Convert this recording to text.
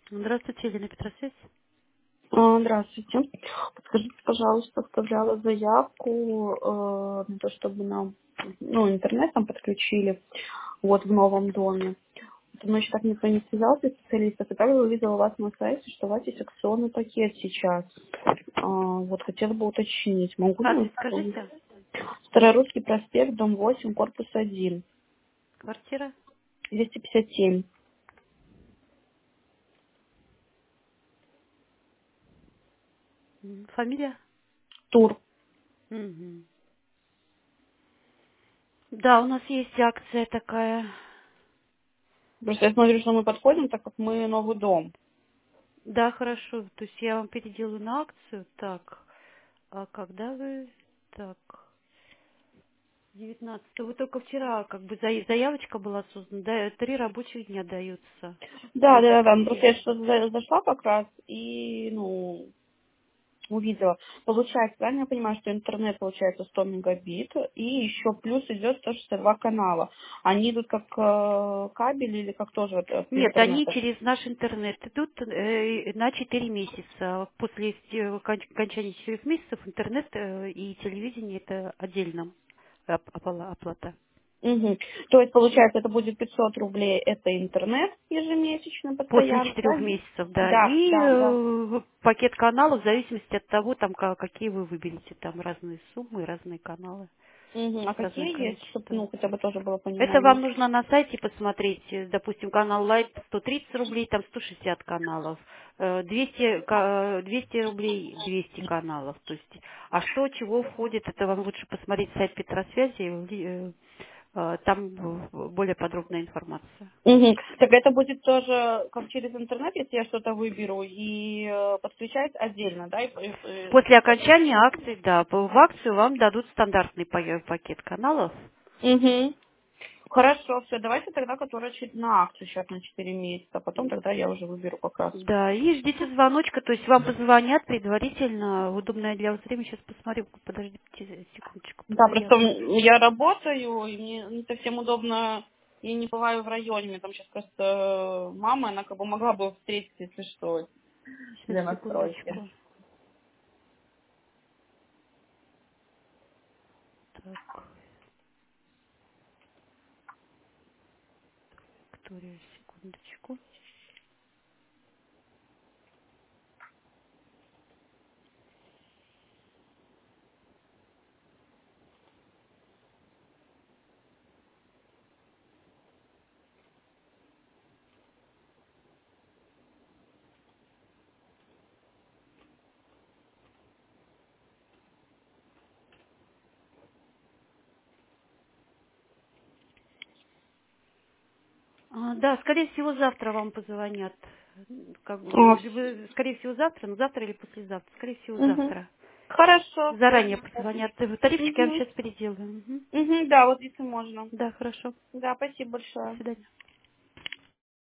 Здравствуйте, Елена Петросвязь. Здравствуйте. Подскажите, пожалуйста, оставляла заявку на то, чтобы нам интернет там подключили вот в новом доме. Но еще так никто не связался, специалистов. И также увидела у вас на сайте, что у вас есть акционный пакет сейчас. Вот хотела бы уточнить, могу ли Адрес он? скажите. Старорусский проспект, дом 8, корпус 1, Квартира. 257. Фамилия? Тур. Мгм. Да, у нас есть акция такая. Просто я смотрю, что мы подходим, так как мы новый дом. Да, хорошо. То есть я вам переделаю на акцию. Так. А когда вы... Так. 19. Вы только вчера, как бы, заявочка была создана. Да, 3 рабочих дня даются. Да, До да, да, да. Ну, просто я воскресенья. что-то зашла как раз и, увидела. Получается, правильно я понимаю, что интернет получается 100 мегабит, и еще плюс идет 162 канала. Они идут как кабель или как тоже от Нет, они интернета? через наш интернет идут на 4 месяца. После окончания 4 месяцев интернет и телевидение это отдельно оплата. Мгм. То есть, получается, это будет 500 рублей, это интернет ежемесячно, После постоянно, 4 правильно? месяцев, да. Да, И да, да. пакет каналов в зависимости от того, там, какие вы выберете. Там разные суммы, разные каналы, Мгм. А разное какие есть, чтобы, количество. хотя бы тоже было Это понимание? вам нужно на сайте посмотреть, допустим, канал Light 130 рублей, там 160 каналов, 200 рублей 200 каналов. То есть, а что, чего входит, это вам лучше посмотреть сайт Петросвязи, там более подробная информация. Мгм. Так это будет тоже как через интернет, если я что-то выберу, и подключать отдельно, да? После окончания акции, да, в акцию вам дадут стандартный пакет каналов. Мгм. Хорошо, все, давайте тогда, которая на акцию сейчас на 4 месяца, а потом тогда я уже выберу как раз. Да, и ждите звоночка, то есть вам позвонят предварительно, удобное для вас время, сейчас посмотрю, подождите секундочку по Да, просто заявке. я работаю, и мне не совсем удобно, я не бываю в районе, мне там сейчас просто мама, она как бы могла бы встретить, если что, Сейчас, для настройки. секундочку. Так, Виктория, секундочку. Да, скорее всего, завтра вам позвонят. Как бы, А, скорее всего, завтра, но завтра или послезавтра. Скорее всего, мгм. завтра. Хорошо, все. Заранее позвонят. Тарифчики я вам Угу. сейчас переделаю. Мгм. Угу, да, вот если можно. Да, хорошо. Да, спасибо До большое. свидания.